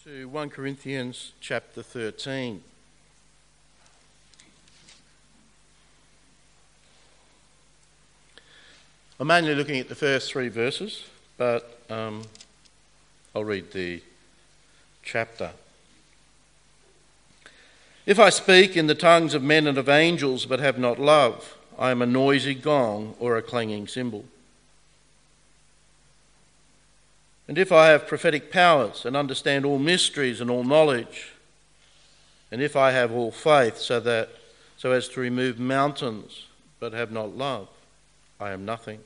to 1 Corinthians chapter 13. I'm mainly looking at the first three verses, but I'll read the chapter. If I speak in the tongues of men and of angels but have not love, I am a noisy gong or a clanging cymbal. And if I have prophetic powers and understand all mysteries and all knowledge, and if I have all faith so as to remove mountains but have not love, I am nothing.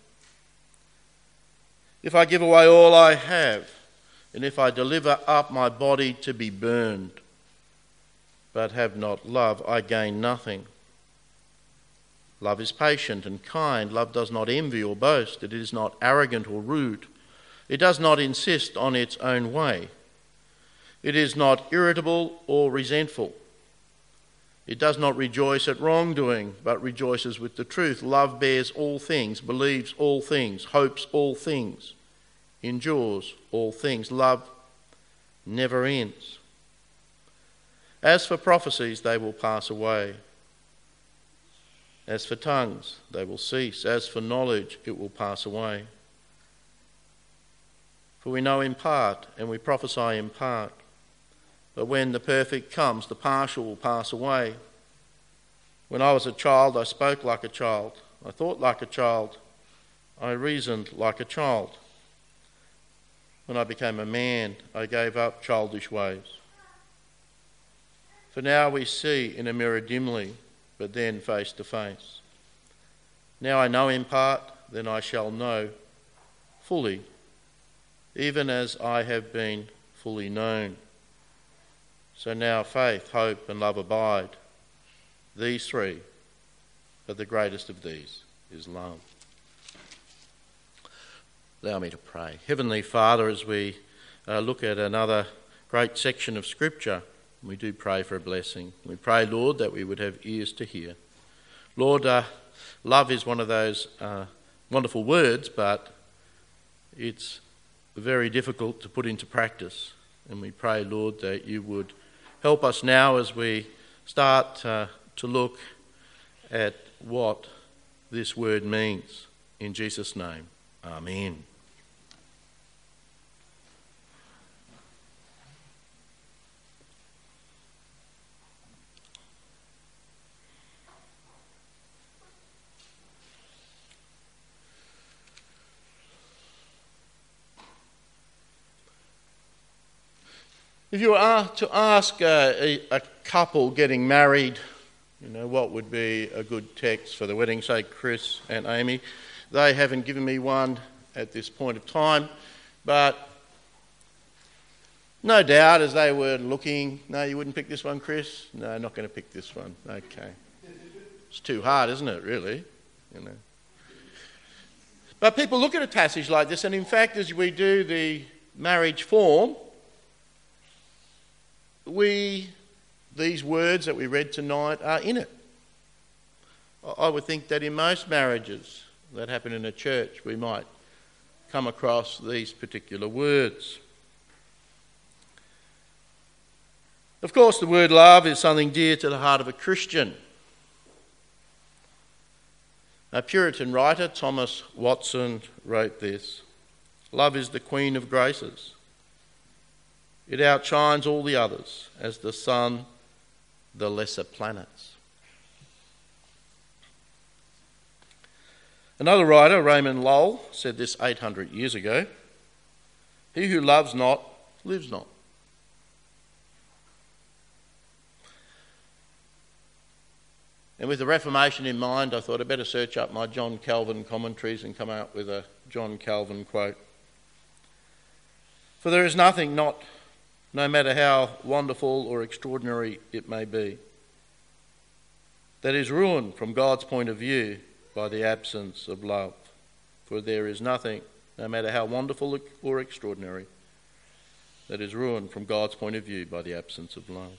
If I give away all I have, and if I deliver up my body to be burned, but have not love, I gain nothing. Love is patient and kind. Love does not envy or boast. It is not arrogant or rude. It does not insist on its own way. It is not irritable or resentful. It does not rejoice at wrongdoing, but rejoices with the truth. Love bears all things, believes all things, hopes all things, endures all things. Love never ends. As for prophecies, they will pass away. As for tongues, they will cease. As for knowledge, it will pass away. For we know in part, and we prophesy in part. But when the perfect comes, the partial will pass away. When I was a child, I spoke like a child. I thought like a child. I reasoned like a child. When I became a man, I gave up childish ways. For now we see in a mirror dimly, but then face to face. Now I know in part, then I shall know fully, even as I have been fully known. So now faith, hope and love abide. These three, but the greatest of these is love. Allow me to pray. Heavenly Father, as we look at another great section of Scripture, we do pray for a blessing. We pray, Lord, that we would have ears to hear. Lord, love is one of those wonderful words, but it's very difficult to put into practice. And we pray, Lord, that you would help us now as we start to look at what this word means. In Jesus' name, amen. If you were to ask a couple getting married, what would be a good text for the wedding, say Chris and Amy, they haven't given me one at this point of time, but no doubt as they were looking, no, you wouldn't pick this one, Chris? No, not going to pick this one. Okay. It's too hard, isn't it, really? But people look at a passage like this, and in fact, as we do the marriage form, these words that we read tonight are in it. I would think that in most marriages that happen in a church, we might come across these particular words. Of course, the word love is something dear to the heart of a Christian. A Puritan writer, Thomas Watson, wrote this: "Love is the queen of graces. It outshines all the others, as the sun the lesser planets." Another writer, Raymond Lull, said this 800 years ago: "He who loves not, lives not." And with the Reformation in mind, I thought I'd better search up my John Calvin commentaries and come out with a John Calvin quote. "For there is nothing no matter how wonderful or extraordinary it may be, that is ruined from God's point of view by the absence of love. For there is nothing, no matter how wonderful or extraordinary, that is ruined from God's point of view by the absence of love."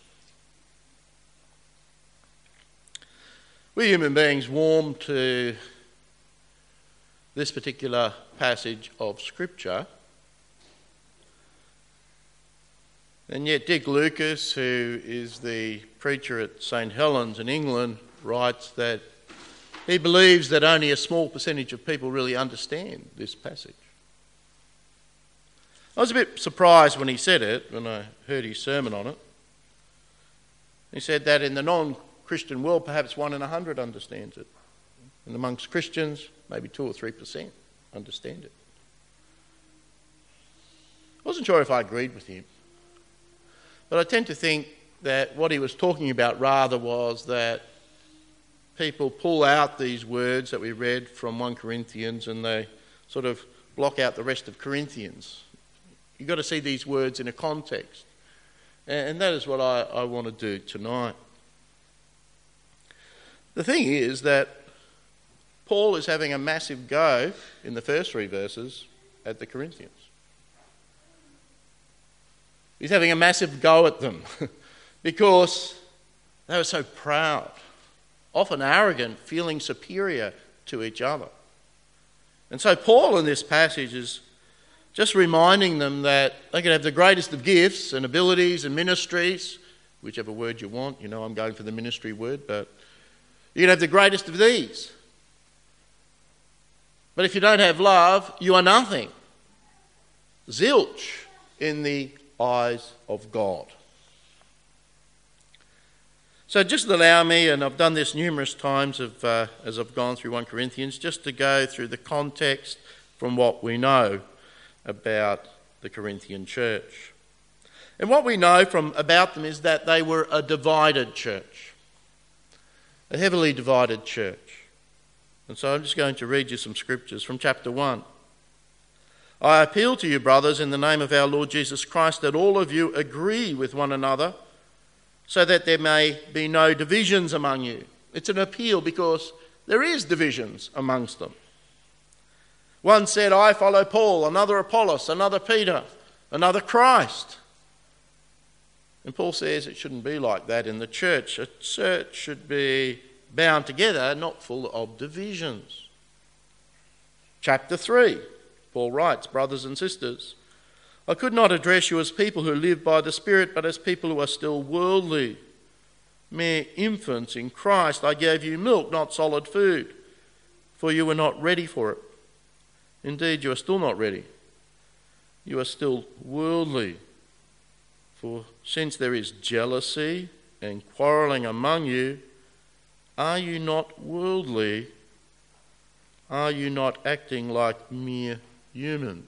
We human beings warm to this particular passage of Scripture And yet Dick Lucas, who is the preacher at St Helens in England, writes that he believes that only a small percentage of people really understand this passage. I was a bit surprised when he said it, when I heard his sermon on it. He said that in the non-Christian world, perhaps 1 in 100 understands it. And amongst Christians, maybe 2 or 3% understand it. I wasn't sure if I agreed with him. But I tend to think that what he was talking about rather was that people pull out these words that we read from 1 Corinthians and they sort of block out the rest of Corinthians. You've got to see these words in a context. And that is what I want to do tonight. The thing is that Paul is having a massive go in the first 3 verses at the Corinthians. He's having a massive go at them because they were so proud, often arrogant, feeling superior to each other. And so Paul in this passage is just reminding them that they can have the greatest of gifts and abilities and ministries, whichever word you want. You know I'm going for the ministry word, but you can have the greatest of these. But if you don't have love, you are nothing. Zilch in the eyes of God. So just allow me, and I've done this numerous times as I've gone through 1 Corinthians, just to go through the context from what we know about the Corinthian church. And what we know about them is that they were a divided church, a heavily divided church. And so I'm just going to read you some scriptures from chapter 1. I appeal to you, brothers, in the name of our Lord Jesus Christ, that all of you agree with one another so that there may be no divisions among you. It's an appeal because there is divisions amongst them. One said, I follow Paul, another Apollos, another Peter, another Christ. And Paul says it shouldn't be like that in the church. A church should be bound together, not full of divisions. Chapter 3. Paul writes, brothers and sisters, I could not address you as people who live by the Spirit, but as people who are still worldly. Mere infants in Christ, I gave you milk, not solid food, for you were not ready for it. Indeed, you are still not ready. You are still worldly. For since there is jealousy and quarrelling among you, are you not worldly? Are you not acting like mere humans?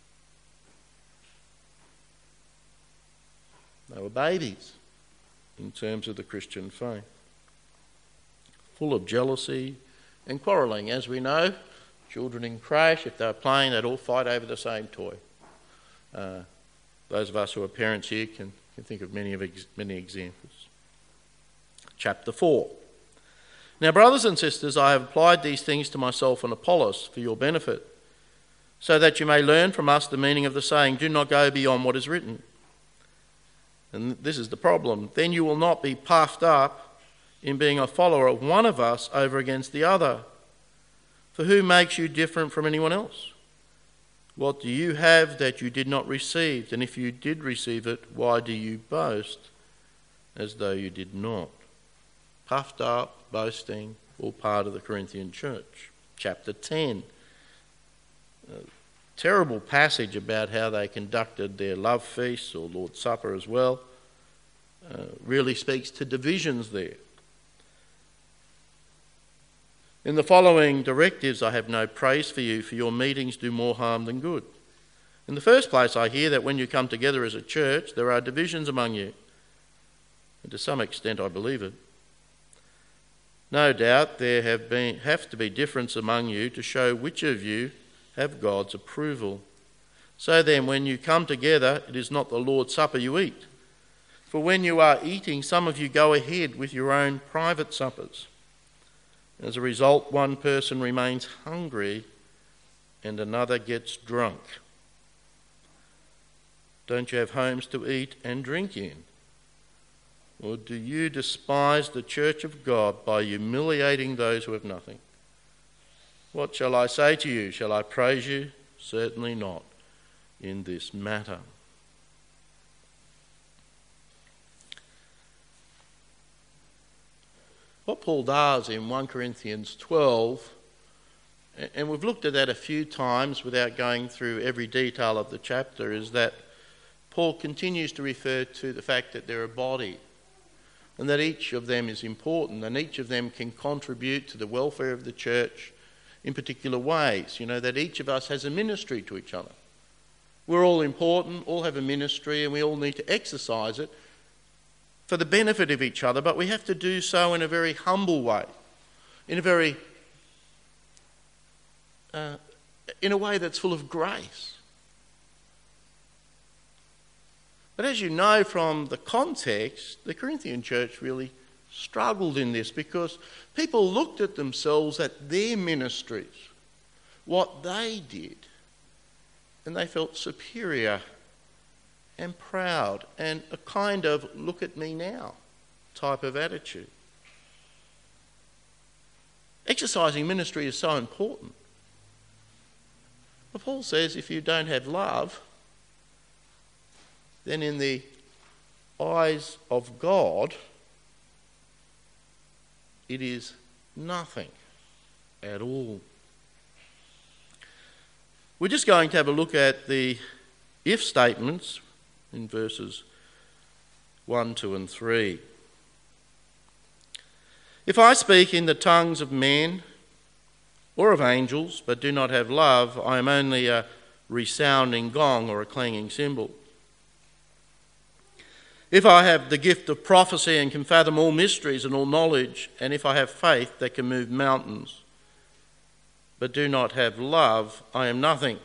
They were babies in terms of the Christian faith, full of jealousy and quarrelling. As we know, children in crash, if they're playing, they'd all fight over the same toy. Those of us who are parents here can think of many examples. Chapter 4. Now, brothers and sisters, I have applied these things to myself and Apollos for your benefit, so that you may learn from us the meaning of the saying, do not go beyond what is written. And this is the problem. Then you will not be puffed up in being a follower of one of us over against the other. For who makes you different from anyone else? What do you have that you did not receive? And if you did receive it, why do you boast as though you did not? Puffed up, boasting, all part of the Corinthian church. Chapter 10. A terrible passage about how they conducted their love feasts or Lord's Supper as well. Really speaks to divisions there. In the following directives, I have no praise for you, for your meetings do more harm than good. In the first place, I hear that when you come together as a church, there are divisions among you. And to some extent, I believe it. No doubt there have to be difference among you to show which of you have God's approval. So then, when you come together, it is not the Lord's Supper you eat. For when you are eating, some of you go ahead with your own private suppers. As a result, one person remains hungry and another gets drunk. Don't you have homes to eat and drink in? Or do you despise the church of God by humiliating those who have nothing? What shall I say to you? Shall I praise you? Certainly not in this matter. what Paul does in 1 Corinthians 12, and we've looked at that a few times without going through every detail of the chapter, is that Paul continues to refer to the fact that they're a body and that each of them is important and each of them can contribute to the welfare of the church in particular ways. You know, that each of us has a ministry to each other. We're all important, all have a ministry, and we all need to exercise it for the benefit of each other, but we have to do so in a very humble way, in a way that's full of grace. But as you know from the context, the Corinthian church really struggled in this because people looked at themselves, at their ministries, what they did, and they felt superior and proud and a kind of look at me now type of attitude. Exercising ministry is so important. But Paul says if you don't have love, then in the eyes of God, it is nothing at all. We're just going to have a look at the if statements in verses 1, 2 and 3. If I speak in the tongues of men or of angels, but do not have love, I am only a resounding gong or a clanging cymbal. If I have the gift of prophecy and can fathom all mysteries and all knowledge, and if I have faith that can move mountains, but do not have love, I am nothing.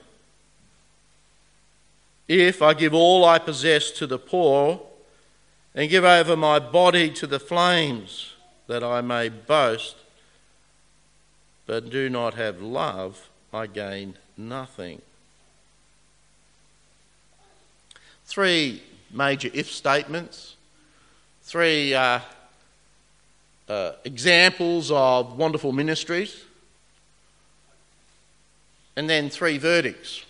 If I give all I possess to the poor and give over my body to the flames, that I may boast, but do not have love, I gain nothing. 3 major if statements, 3 examples of wonderful ministries, and then 3 verdicts.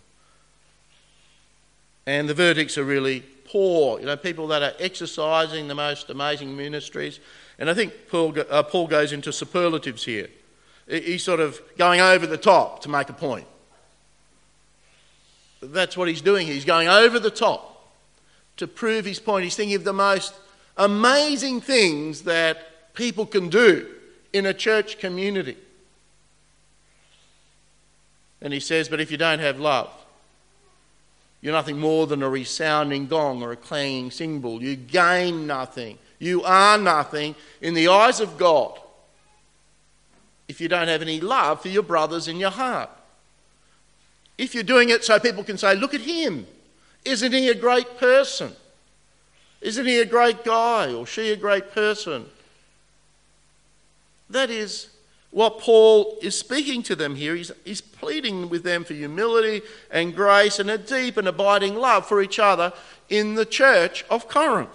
And the verdicts are really poor, people that are exercising the most amazing ministries. And I think Paul goes into superlatives here. He's sort of going over the top to make a point. That's what he's doing. He's going over the top to prove his point. He's thinking of the most amazing things that people can do in a church community. And he says, but if you don't have love, you're nothing more than a resounding gong or a clanging cymbal. You gain nothing. You are nothing in the eyes of God if you don't have any love for your brothers in your heart. If you're doing it so people can say, look at him. Isn't he a great person? Isn't he a great guy or she a great person? That is what Paul is speaking to them here. He's pleading with them for humility and grace and a deep and abiding love for each other in the church of Corinth.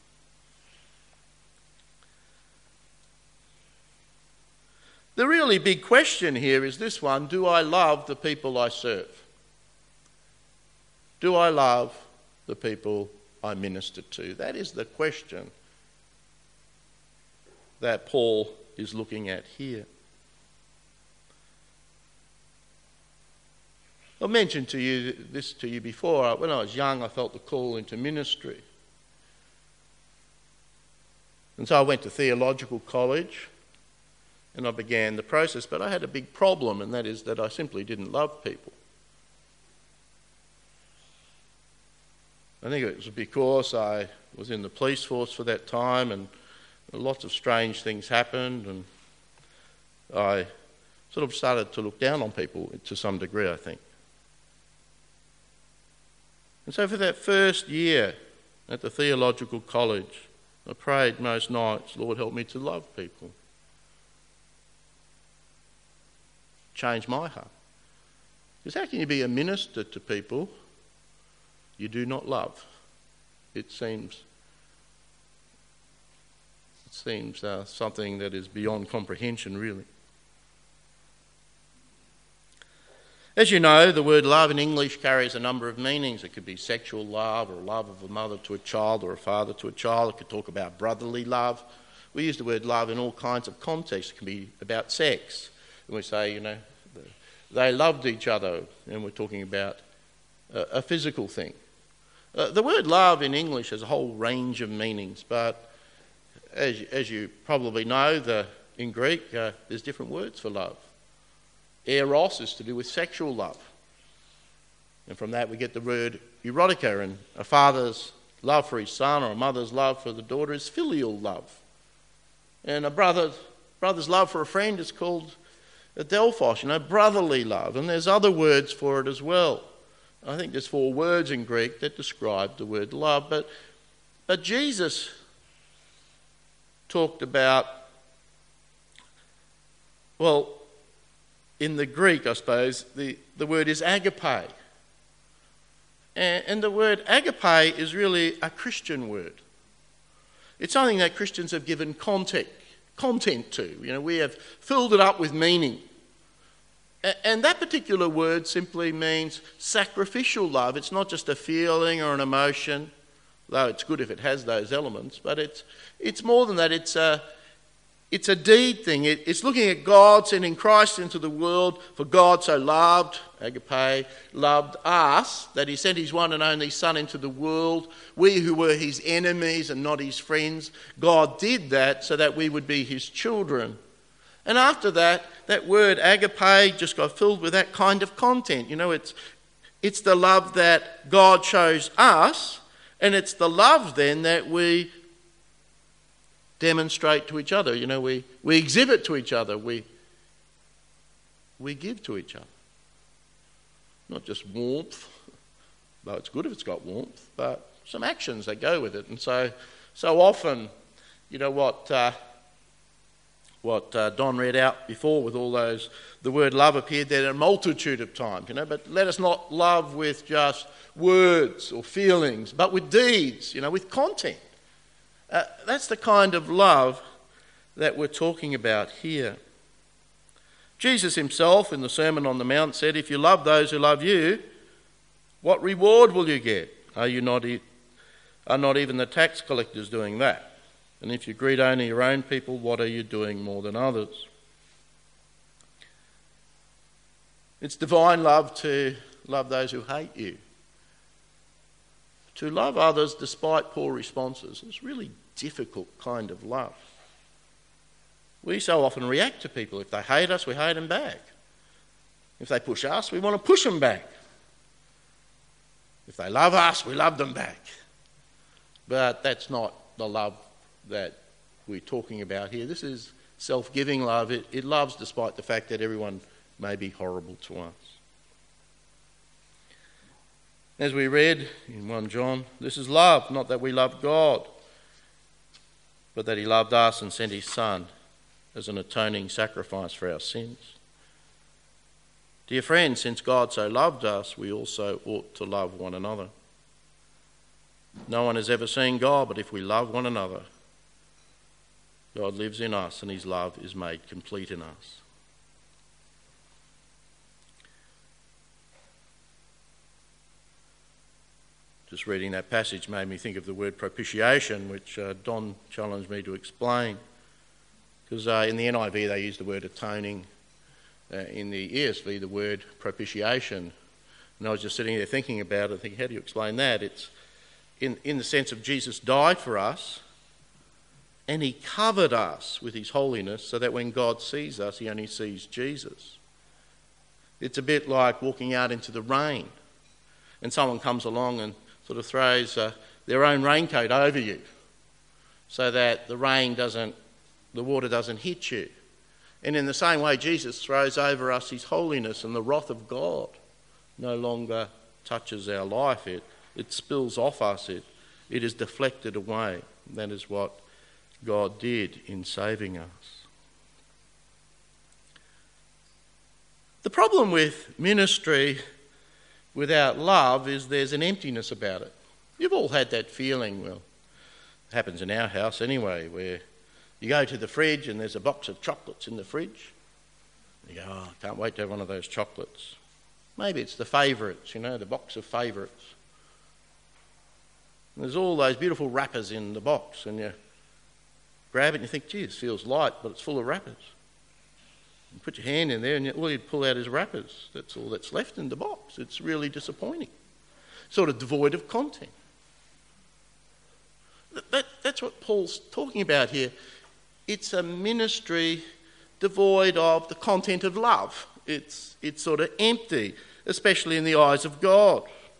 The really big question here is this one: do I love the people I serve? Do I love the people I minister to? That is the question that Paul is looking at here. I mentioned to you before. When I was young, I felt the call into ministry. And so I went to theological college and I began the process. But I had a big problem, and that is that I simply didn't love people. I think it was because I was in the police force for that time and lots of strange things happened, and I sort of started to look down on people to some degree, I think. And so for that first year at the theological college, I prayed most nights, Lord, help me to love people. Change my heart. Because how can you be a minister to people you do not love? It seems something that is beyond comprehension, really. As you know, the word love in English carries a number of meanings. It could be sexual love, or love of a mother to a child or a father to a child. It could talk about brotherly love, we use the word love in all kinds of contexts. It can be about sex. And we say, they loved each other, and we're talking about a physical thing. The word love in English has a whole range of meanings, but as you probably know, in Greek, there's different words for love. Eros is to do with sexual love. And from that we get the word erotica, and a father's love for his son or a mother's love for the daughter is filial love. And a brother's love for a friend is called adelphos, brotherly love. And there's other words for it as well. I think there's 4 words in Greek that describe the word love. But Jesus talked about, in the Greek, I suppose, the word is agape. And the word agape is really a Christian word. It's something that Christians have given content to. We have filled it up with meaning. And that particular word simply means sacrificial love. It's not just a feeling or an emotion, though it's good if it has those elements, but it's more than that. It's a deed thing. It's looking at God sending Christ into the world, for God so loved, agape, loved us, that he sent his one and only Son into the world. We who were his enemies and not his friends, God did that so that we would be his children. And after that word agape just got filled with that kind of content. It's the love that God shows us, and it's the love then that we demonstrate to each other. We exhibit to each other. We give to each other. Not just warmth, though it's good if it's got warmth, but some actions that go with it. And so often, what Don read out before with all those, the word love appeared there a multitude of times, but let us not love with just words or feelings, but with deeds, with content. That's the kind of love that we're talking about here. Jesus himself in the Sermon on the Mount said, if you love those who love you, what reward will you get? Are not even the tax collectors doing that? And if you greet only your own people, what are you doing more than others? It's divine love to love those who hate you. To love others despite poor responses is a really difficult kind of love. We so often react to people. If they hate us, we hate them back. If they push us, we want to push them back. If they love us, we love them back. But that's not the love that we're talking about here. This is self-giving love. It loves despite the fact that everyone may be horrible to us. As we read in 1 John, this is love, not that we loved God, but that he loved us and sent his Son as an atoning sacrifice for our sins. Dear friends, since God so loved us, we also ought to love one another. No one has ever seen God, but if we love one another, God lives in us and his love is made complete in us. Just reading that passage made me think of the word propitiation, which Don challenged me to explain. Because in the NIV they use the word atoning. In the ESV, the word propitiation. And I was just sitting there thinking about it, thinking, how do you explain that? It's in the sense of Jesus died for us, and he covered us with his holiness so that when God sees us, he only sees Jesus. It's a bit like walking out into the rain and someone comes along and sort of throws their own raincoat over you so that the water doesn't hit you. And in the same way, Jesus throws over us his holiness, and the wrath of God no longer touches our life. It spills off us. It is deflected away. That is what God did in saving us. The problem with ministry without love is there's an emptiness about it. You've all had that feeling, well, it happens in our house anyway, where you go to the fridge and there's a box of chocolates in the fridge. You go, oh, I can't wait to have one of those chocolates. Maybe it's the favourites, the box of favourites. And there's all those beautiful wrappers in the box, and you grab it and you think, gee, this feels light, but it's full of wrappers. You put your hand in there and all you'd pull out is wrappers. That's all that's left in the box. It's really disappointing. Sort of devoid of content. That's what Paul's talking about here. It's a ministry devoid of the content of love. It's sort of empty, especially in the eyes of God.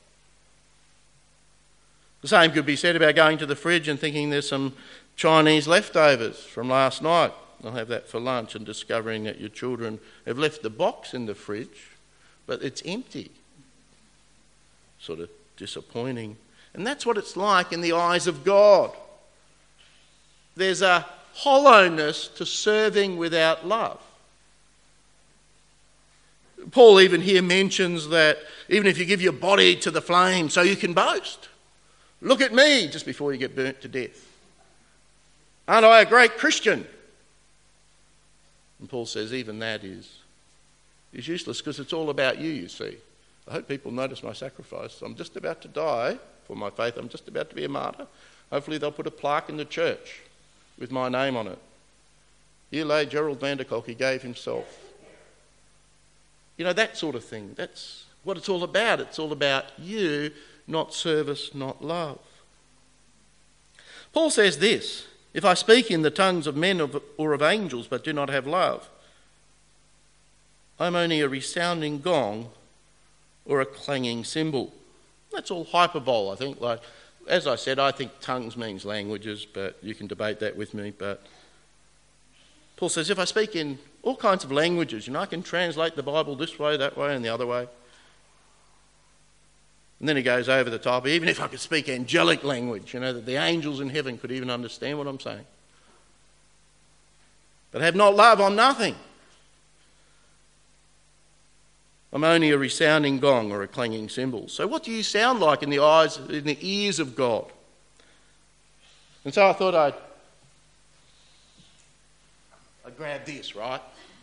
The same could be said about going to the fridge and thinking there's some Chinese leftovers from last night. I'll have that for lunch, and discovering that your children have left the box in the fridge, but it's empty. Sort of disappointing. And that's what it's like in the eyes of God. There's a hollowness to serving without love. Paul even here mentions that even if you give your body to the flame so you can boast, look at me, just before you get burnt to death. Aren't I a great Christian? And Paul says even that is useless, because it's all about you see. I hope people notice my sacrifice. I'm just about to die for my faith. I'm just about to be a martyr. Hopefully they'll put a plaque in the church with my name on it. Here lay Gerald van der Kolk, he gave himself. You know, that sort of thing. That's what it's all about. It's all about you, not service, not love. Paul says this: if I speak in the tongues of men or of angels but do not have love, I'm only a resounding gong or a clanging cymbal. That's all hyperbole, I think. Like, as I said, I think tongues means languages, but you can debate that with me. But Paul says, if I speak in all kinds of languages, I can translate the Bible this way, that way, and the other way. And then he goes over the top, even if I could speak angelic language, that the angels in heaven could even understand what I'm saying. But have not love, I'm nothing. I'm only a resounding gong or a clanging cymbal. So what do you sound like in the ears of God? And so I thought I'd grab this, right?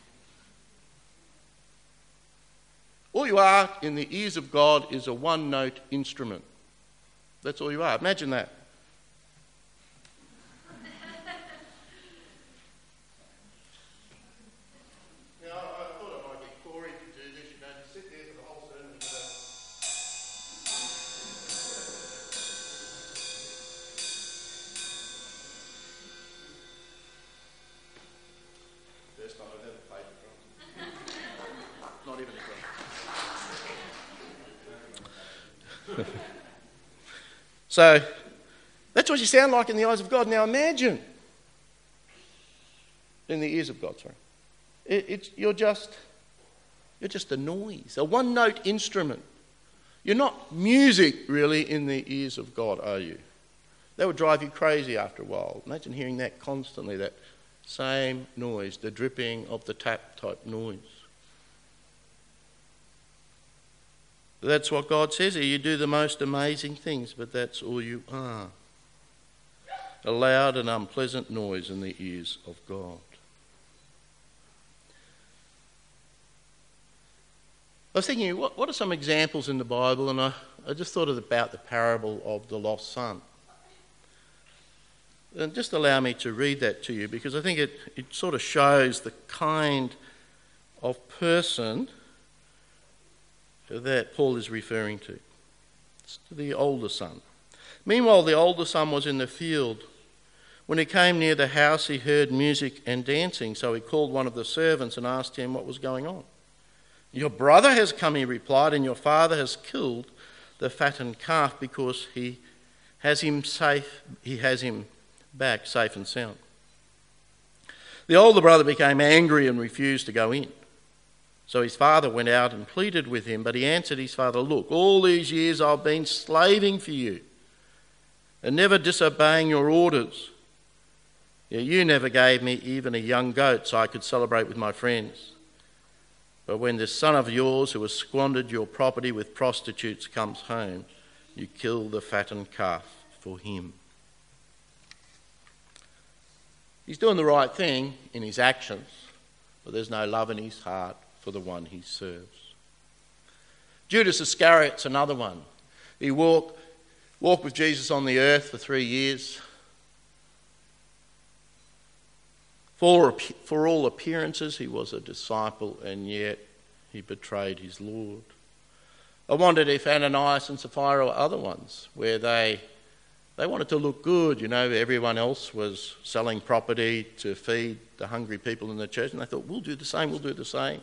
All you are in the ears of God is a one-note instrument. That's all you are. Imagine that. Now, I thought I might get Corey to do this. Just sit there for the whole sermon and go. First time I've ever played the drums. Not even a drum. So, that's what you sound like in the eyes of God. Now imagine, in the ears of God, you're just a noise, a one-note instrument. You're not music, really, in the ears of God, are you? That would drive you crazy after a while. Imagine hearing that constantly, that same noise, the dripping of the tap type noise. That's what God says here. You do the most amazing things, but that's all you are. A loud and unpleasant noise in the ears of God. I was thinking, what are some examples in the Bible? And I just thought about the parable of the lost son. And just allow me to read that to you, because I think it sort of shows the kind of person that Paul is referring to. It's to the older son. Meanwhile, the older son was in the field. When he came near the house, he heard music and dancing, so he called one of the servants and asked him what was going on. Your brother has come, he replied, and your father has killed the fattened calf because he has him back safe and sound. The older brother became angry and refused to go in. So his father went out and pleaded with him, but he answered his father, look, all these years I've been slaving for you and never disobeying your orders. Yet you never gave me even a young goat so I could celebrate with my friends. But when this son of yours who has squandered your property with prostitutes comes home, you kill the fattened calf for him. He's doing the right thing in his actions, but there's no love in his heart for the one he serves. Judas Iscariot's another one. He walked with Jesus on the earth for 3 years. For all appearances, he was a disciple, and yet he betrayed his Lord. I wondered if Ananias and Sapphira were other ones, where they wanted to look good. You know, everyone else was selling property to feed the hungry people in the church, and they thought, we'll do the same.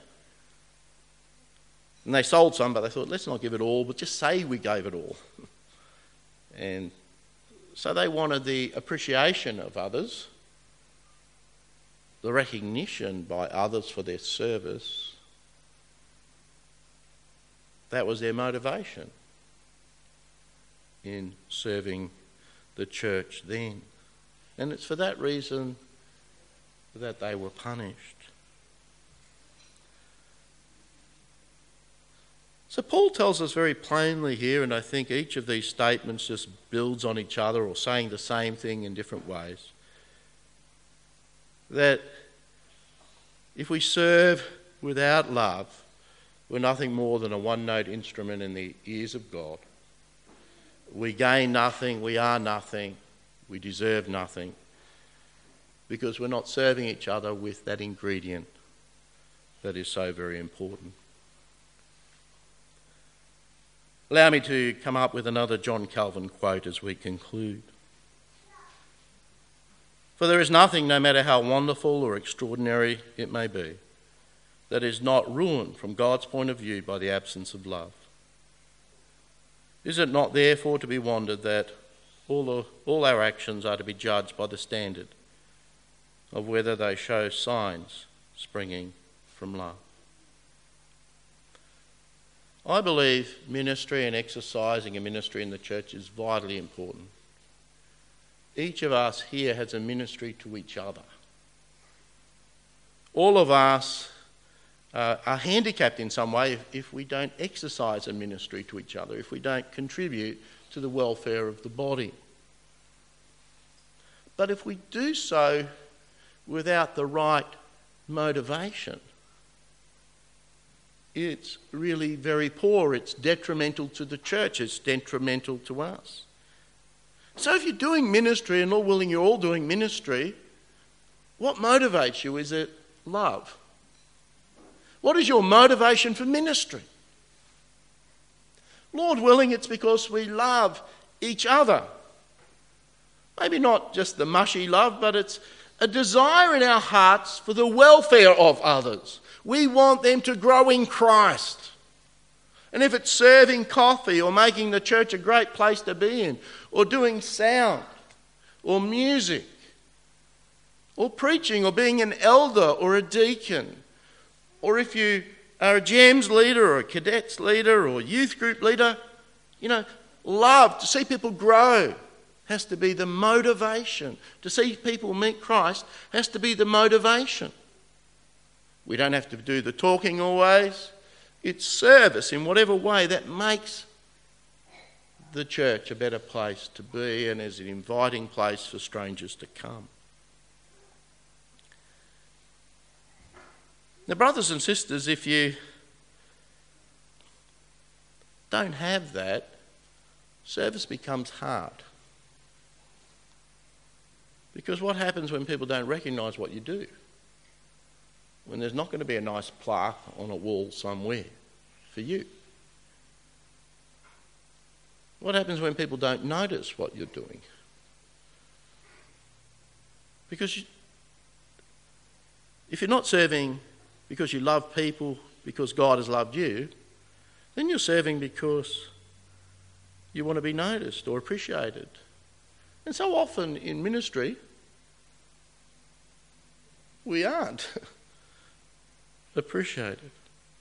And they sold some, but they thought, let's not give it all, but just say we gave it all. And so they wanted the appreciation of others, the recognition by others for their service. That was their motivation in serving the church then. And it's for that reason that they were punished. So Paul tells us very plainly here, and I think each of these statements just builds on each other or saying the same thing in different ways, that if we serve without love, we're nothing more than a one-note instrument in the ears of God. We gain nothing, we are nothing, we deserve nothing, because we're not serving each other with that ingredient that is so very important. Allow me to come up with another John Calvin quote as we conclude. For there is nothing, no matter how wonderful or extraordinary it may be, that is not ruined from God's point of view by the absence of love. Is it not therefore to be wondered that all our actions are to be judged by the standard of whether they show signs springing from love? I believe ministry and exercising a ministry in the church is vitally important. Each of us here has a ministry to each other. All of us are handicapped in some way if we don't exercise a ministry to each other, if we don't contribute to the welfare of the body. But if we do so without the right motivation, it's really very poor. It's detrimental to the church. It's detrimental to us. So if you're doing ministry, and Lord willing you're all doing ministry, what motivates you? Is it love? What is your motivation for ministry? Lord willing, it's because we love each other. Maybe not just the mushy love, but it's a desire in our hearts for the welfare of others. We want them to grow in Christ. And if it's serving coffee or making the church a great place to be in, or doing sound or music or preaching or being an elder or a deacon, or if you are a GEMS leader or a cadets leader or youth group leader, love to see people grow has to be the motivation. To see people meet Christ has to be the motivation. We don't have to do the talking always. It's service in whatever way that makes the church a better place to be and is an inviting place for strangers to come. Now, brothers and sisters, if you don't have that, service becomes hard. Because what happens when people don't recognise what you do? When there's not going to be a nice plaque on a wall somewhere for you? What happens when people don't notice what you're doing? Because if you're not serving because you love people, because God has loved you, then you're serving because you want to be noticed or appreciated. And so often in ministry, we aren't appreciated.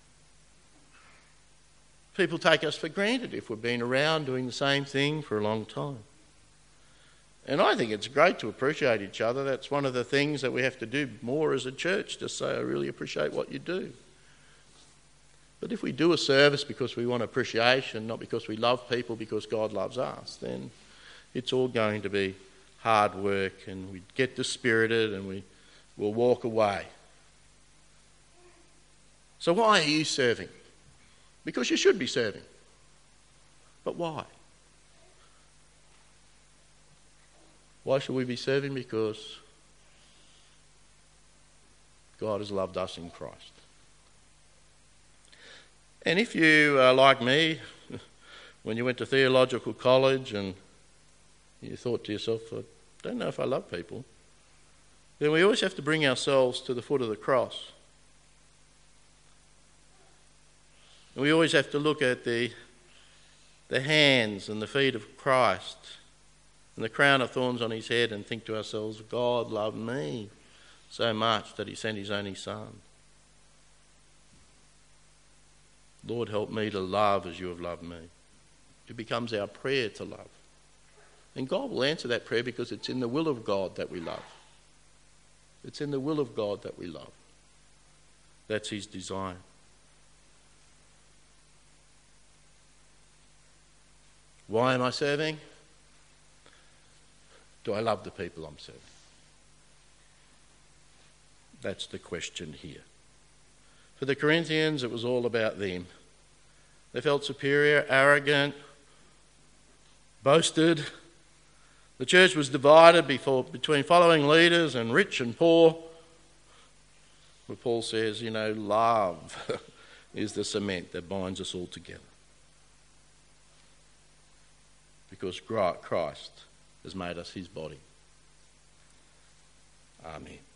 People take us for granted if we've been around doing the same thing for a long time. And I think it's great to appreciate each other. That's one of the things that we have to do more as a church, to say, I really appreciate what you do. But if we do a service because we want appreciation, not because we love people, because God loves us, then it's all going to be hard work, and we get dispirited and we will walk away. So why are you serving? Because you should be serving. But why? Why should we be serving? Because God has loved us in Christ. And if you are like me, when you went to theological college and you thought to yourself, I don't know if I love people, then we always have to bring ourselves to the foot of the cross. And we always have to look at the hands and the feet of Christ and the crown of thorns on his head and think to ourselves, God loved me so much that he sent his only Son. Lord, help me to love as you have loved me. It becomes our prayer to love. And God will answer that prayer because it's in the will of God that we love. It's in the will of God that we love. That's his design. Why am I serving? Do I love the people I'm serving? That's the question here. For the Corinthians, it was all about them. They felt superior, arrogant, boasted. The church was divided between following leaders and rich and poor. But Paul says, love is the cement that binds us all together. Because Christ has made us his body. Amen.